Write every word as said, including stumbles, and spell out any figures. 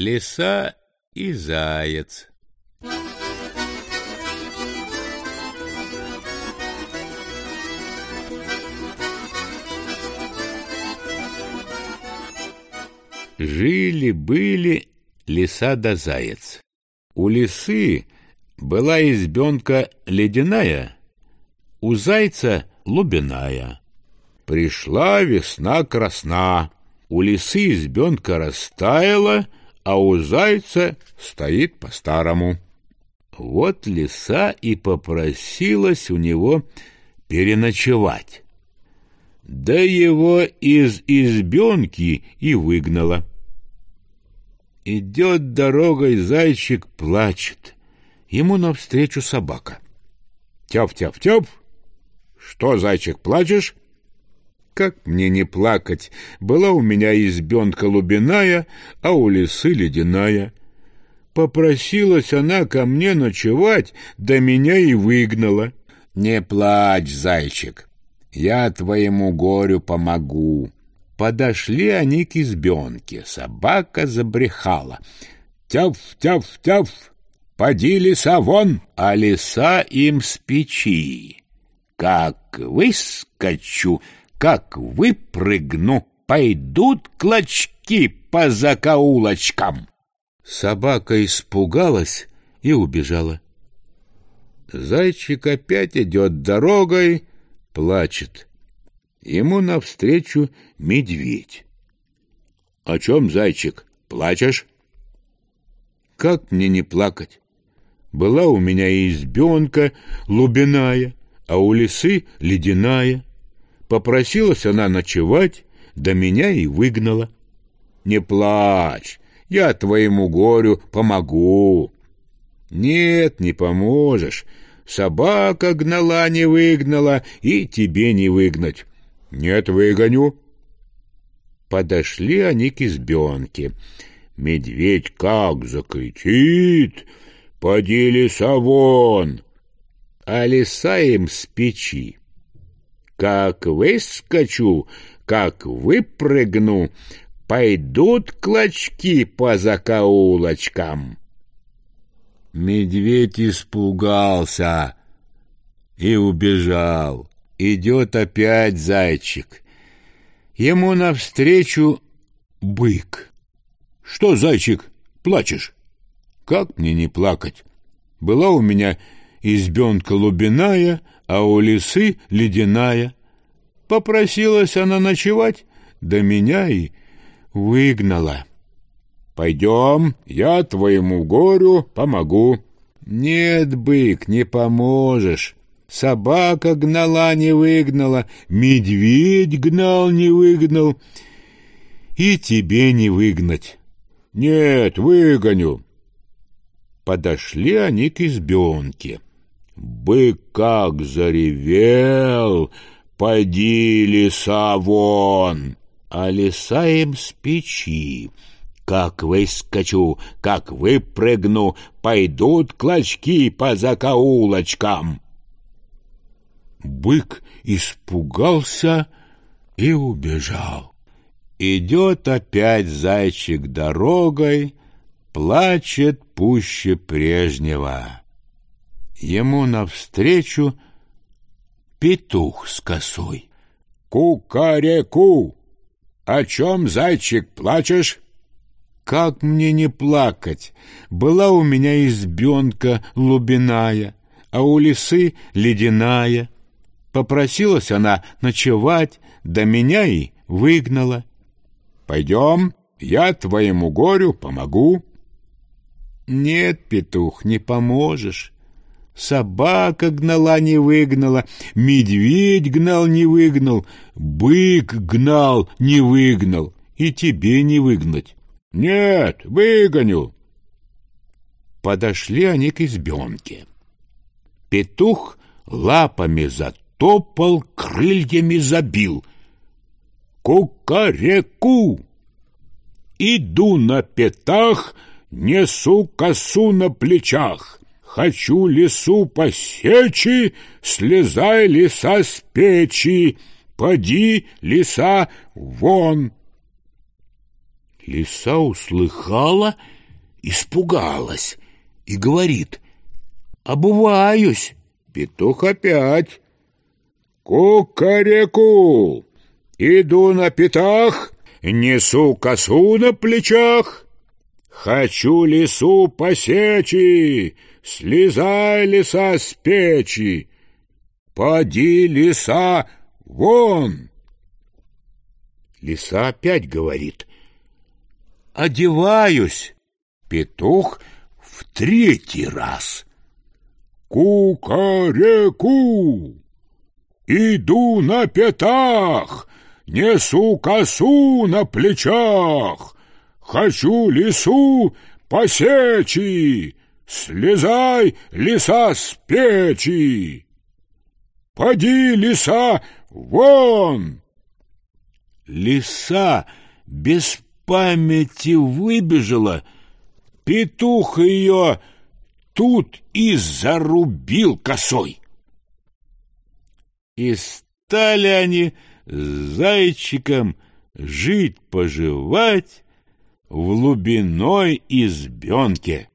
Лиса и заяц. Жили-были лиса да заяц. У лисы была избенка ледяная, у зайца лубяная. Пришла весна красна, у лисы избенка растаяла, а у зайца стоит по-старому. Вот лиса и попросилась у него переночевать. Да его из избенки и выгнала. Идет дорогой зайчик, плачет. Ему навстречу собака. Тяп-тяп-тяп. Что, зайчик, плачешь? Как мне не плакать? Была у меня избенка лубяная, а у лисы ледяная. Попросилась она ко мне ночевать, да меня и выгнала. Не плачь, зайчик, я твоему горю помогу. Подошли они к избенке, собака забрехала. Тяф-тяф-тяф, поди, лиса, вон, а лиса им с печи. Как выскочу, как выпрыгну, пойдут клочки по закоулочкам. Собака испугалась и убежала. Зайчик опять идет дорогой, плачет. Ему навстречу медведь. — О чем, зайчик, плачешь? — Как мне не плакать? Была у меня избенка лубяная, а у лисы ледяная. Попросилась она ночевать, да меня и выгнала. Не плачь, я твоему горю помогу. Нет, не поможешь. Собака гнала, не выгнала, и тебе не выгнать. Нет, выгоню. Подошли они к избенке. Медведь как закричит: поди, лиса, вон! А лиса им с печи. Как выскочу, как выпрыгну, пойдут клочки по закоулочкам. Медведь испугался и убежал. Идет опять зайчик. Ему навстречу бык. — Что, зайчик, плачешь? — Как мне не плакать? Была у меня избенка лубяная, а у лисы ледяная. Попросилась она ночевать, да меня и выгнала. Пойдем, я твоему горю помогу. Нет, бык, не поможешь. Собака гнала, не выгнала, медведь гнал, не выгнал, и тебе не выгнать. Нет, выгоню. Подошли они к избенке. Бык как заревел: поди, лиса, вон! А лиса им с печи. Как выскочу, как выпрыгну, пойдут клочки по закоулочкам. Бык испугался и убежал. Идет опять зайчик дорогой, плачет пуще прежнего. Ему навстречу петух с косой. Ку-ка-ре-ку! О чем, зайчик, плачешь? Как мне не плакать? Была у меня избенка лубяная, а у лисы ледяная. Попросилась она ночевать, да меня и выгнала. Пойдем, я твоему горю помогу. Нет, петух, не поможешь. Собака гнала, не выгнала, медведь гнал, не выгнал, бык гнал, не выгнал, и тебе не выгнать. Нет, выгоню. Подошли они к избенке. Петух лапами затопал, крыльями забил. Ку-ка-ре-ку! Иду на пятах, несу косу на плечах. Хочу лису посечи, слезай, лиса, с печи. Поди, лиса, вон! Лиса услыхала, испугалась и говорит: «Обуваюсь». Петух опять: «Кукареку! Иду на пятах, несу косу на плечах. Хочу лису посечи, слезай, лиса, с печи. Поди, лиса, вон!» Лиса опять говорит: «Одеваюсь». Петух в третий раз: «Кукареку! Иду на пятах, несу косу на плечах. Хочу лису посечи, слезай, лиса, с печи. Поди, лиса, вон!» Лиса без памяти выбежала, петух ее тут и зарубил косой. И стали они с зайчиком жить-поживать в лубиной избенке.